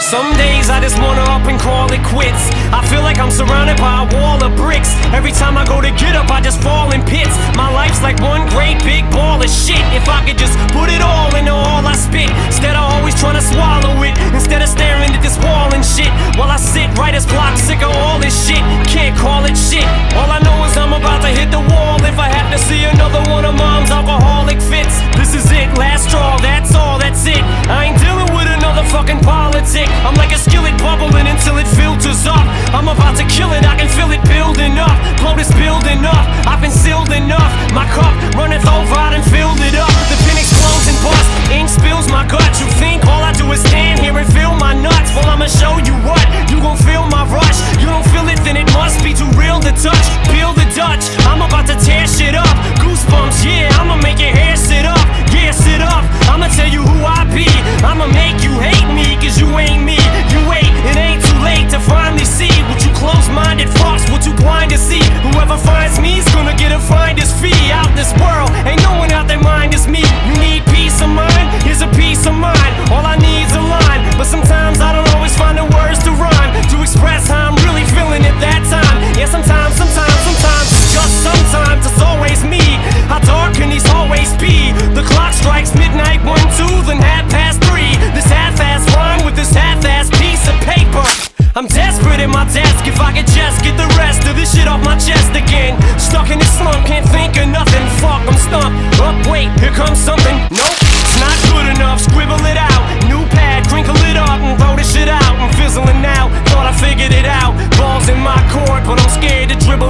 Some days I just wanna up and call it quits. I feel like I'm surrounded by a wall of bricks. Every time I go to get up, I just fall in pits. My life's like one great big ball of shit. If I could just put it all into all I spit, instead of always trying to swallow it, instead of staring at this wall and shit, while I sit writer's block, sick of all this shit. Can't call it shit. All I know is I'm about to hit the wall if I have to see another one of mom's alcoholic fits. This is it, last straw, that's all, that's it. I ain't dealing with another fucking politic. I'm like a skillet bubbling until it filters up. I'm about to kill it, I can feel it building up. Blow this building up, I've been sealed enough. My cup runneth over, I done filled it up. The pen explodes and busts, ink spills my guts. You think all I do is stand here and feel my nuts? Well, I'ma show you what, you gon' feel my rush. You don't feel it, then it must be too real to touch. Peel the Dutch, I'm about to tear shit up. Goosebumps, yeah, I'ma make your hair sit up. Yeah, sit up, I'ma tell you who I be. I'ma make you hate me, cause you ain't me. You wait, it ain't too late to finally see what you close-minded fucks, what you blind to see. Whoever finds me's gonna get a finder's fee. Out this world, ain't no one out their mind is me. You need peace of mind, here's a piece of mind. All I need's a line, but sometimes I don't always find the words to rhyme, to express how I'm really feeling at that time. Yeah, sometimes, just sometimes it's always me. How dark can these hallways be? The clock strikes midnight, 1, 2, then 3:30. This half-ass rhyme with this half-ass piece of paper. I'm desperate at my desk, if I could just get the rest of this shit off my chest again. Stuck in this slump, can't think of nothing. Fuck, I'm stumped. Up, wait, here comes something. Nope, it's not good enough. Scribble it out, new pad, crinkle it up and throw this shit out. I'm fizzling out, thought I figured it out. Balls in my court, but I'm scared to dribble